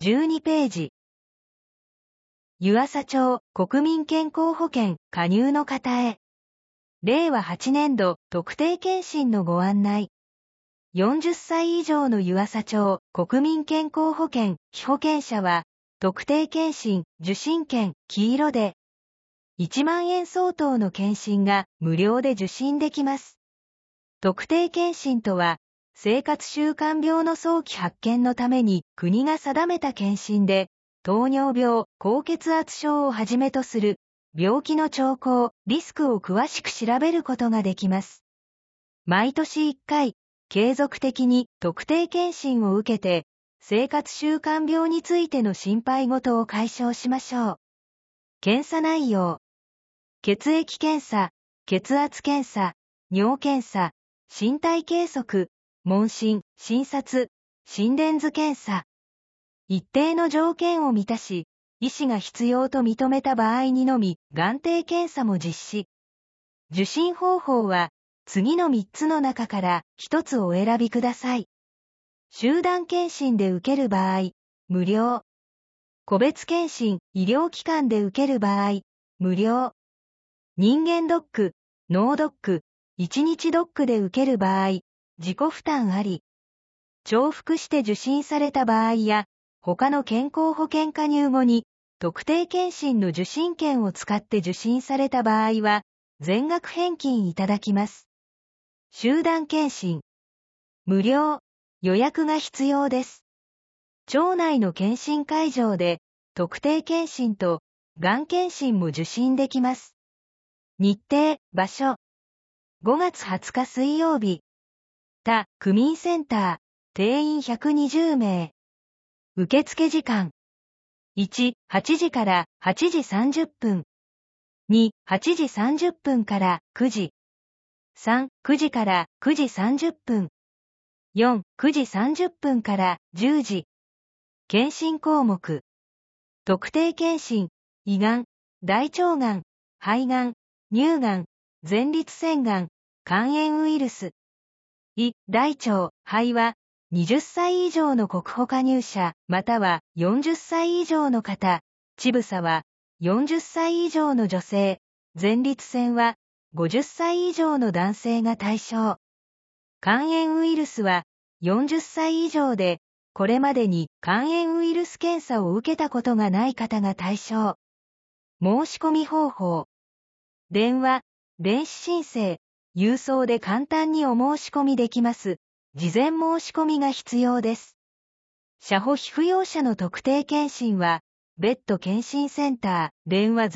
12ページ。湯浅町国民健康保険加入の方へ。令和8年度特定健診のご案内。40歳以上の湯浅町国民健康保険被保険者は、特定健診受診券黄色で、1万円相当の健診が無料で受診できます。特定健診とは、生活習慣病の早期発見のために国が定めた健診で、糖尿病、高血圧症をはじめとする病気の兆候、リスクを詳しく調べることができます。毎年1回、継続的に特定健診を受けて、生活習慣病についての心配事を解消しましょう。検査内容。血液検査、血圧検査、尿検査、身体計測、問診、診察、心電図検査。一定の条件を満たし、医師が必要と認めた場合にのみ、眼底検査も実施。受診方法は、次の3つの中から1つお選びください。集団検診で受ける場合、無料。個別検診、医療機関で受ける場合、無料。人間ドック、脳ドック、1日ドックで受ける場合、自己負担あり。重複して受診された場合や、他の健康保険加入後に、特定健診の受診券を使って受診された場合は、全額返金いただきます。集団検診。無料。予約が必要です。町内の検診会場で、特定健診と、がん検診も受診できます。日程、場所。5月20日水曜日。他、区民センター、定員120名。受付時間。1、8時から8時30分。2、8時30分から9時。3、9時から9時30分。4、9時30分から10時。検診項目。特定検診、胃がん、大腸がん、肺がん、乳がん、前立腺がん、肝炎ウイルス。胃、大腸、肺は、20歳以上の国保加入者、または40歳以上の方。乳房は、40歳以上の女性。前立腺は、50歳以上の男性が対象。肝炎ウイルスは、40歳以上で、これまでに肝炎ウイルス検査を受けたことがない方が対象。申し込み方法。電話、電子申請、郵送で簡単にお申し込みできます。事前申し込みが必要です。社保被扶養者の特定健診は、別途健診センター、電話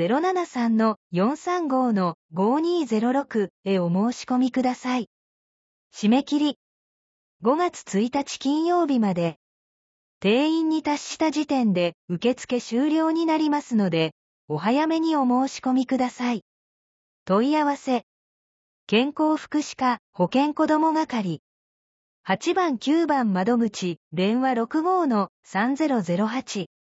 073-435-5206 へお申し込みください。締め切り。5月1日金曜日まで。定員に達した時点で受付終了になりますので、お早めにお申し込みください。問い合わせ。健康福祉課保健子ども係。8番9番窓口、電話 65-3008。